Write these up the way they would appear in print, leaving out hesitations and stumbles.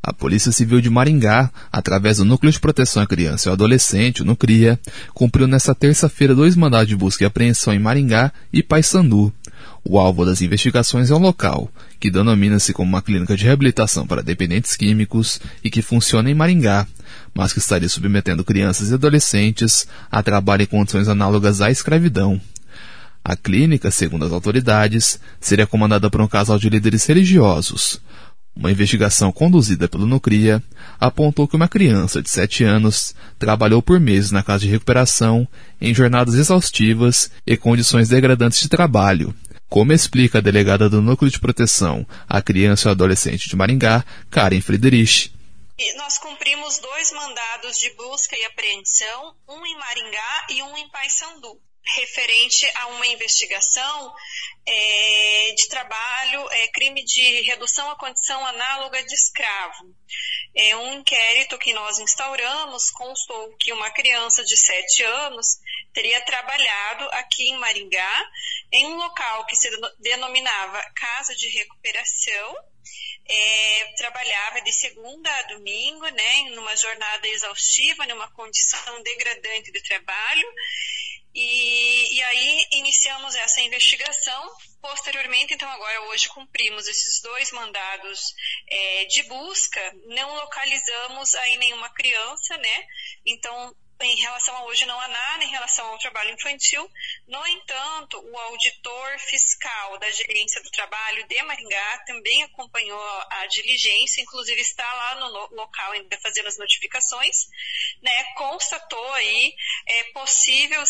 A Polícia Civil de Maringá, através do Núcleo de Proteção à Criança e ao Adolescente, o NUCRIA, cumpriu nesta terça-feira 2 mandados de busca e apreensão em Maringá e Paysandu. O alvo das investigações é um local, que denomina-se como uma clínica de reabilitação para dependentes químicos e que funciona em Maringá, mas que estaria submetendo crianças e adolescentes a trabalho em condições análogas à escravidão. A clínica, segundo as autoridades, seria comandada por um casal de líderes religiosos. Uma investigação conduzida pelo NUCRIA apontou que uma criança de 7 anos trabalhou por meses na casa de recuperação em jornadas exaustivas e condições degradantes de trabalho, como explica a delegada do Núcleo de Proteção à Criança e ao Adolescente de Maringá, Karen Friedrich. Nós cumprimos 2 mandados de busca e apreensão, um em Maringá e um em Paysandu, referente a uma investigação de trabalho, crime de redução à condição análoga de escravo. Um inquérito que nós instauramos constou que uma criança de 7 anos teria trabalhado aqui em Maringá, em um local que se denominava Casa de Recuperação. Trabalhava de segunda a domingo, numa jornada exaustiva, numa condição degradante de trabalho. E aí iniciamos essa investigação. Posteriormente, então agora hoje cumprimos esses 2 mandados de busca, não localizamos aí nenhuma criança, Então, em relação a hoje não há nada em relação ao trabalho infantil. No entanto, o auditor fiscal da Gerência do Trabalho de Maringá também acompanhou a diligência, inclusive está lá no local ainda fazendo as notificações, constatou aí possível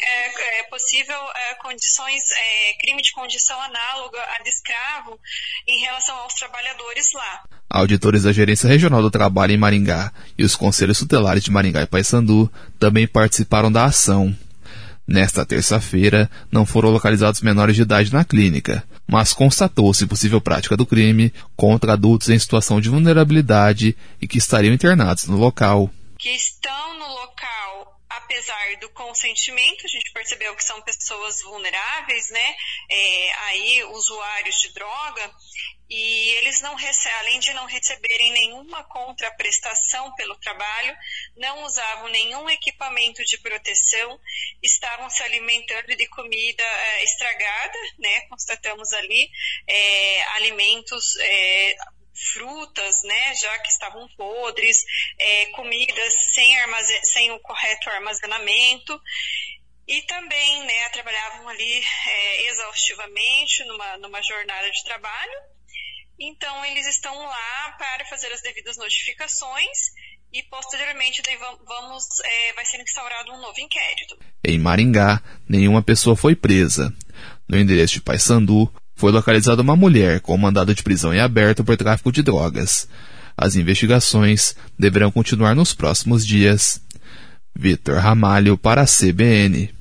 condições, crime de condição análoga a de escravo em relação aos trabalhadores lá. Auditores da Gerência Regional do Trabalho em Maringá e os Conselhos Tutelares de Maringá e Paysandu também participaram da ação. Nesta terça-feira, não foram localizados menores de idade na clínica, mas constatou-se possível prática do crime contra adultos em situação de vulnerabilidade e que estariam internados no local. Que estão no local, apesar do consentimento, a gente percebeu que são pessoas vulneráveis, aí usuários de droga, e eles não recebem, além de não receberem nenhuma contraprestação pelo trabalho, não usavam nenhum equipamento de proteção, estavam se alimentando de comida estragada, constatamos ali, alimentos frutas, já que estavam podres, comidas sem o correto armazenamento, e também, trabalhavam ali exaustivamente numa jornada de trabalho. Então, eles estão lá para fazer as devidas notificações e, posteriormente, vai ser instaurado um novo inquérito. Em Maringá, nenhuma pessoa foi presa. No endereço de Paysandu, foi localizada uma mulher com mandado de prisão em aberto por tráfico de drogas. As investigações deverão continuar nos próximos dias. Vitor Ramalho para a CBN.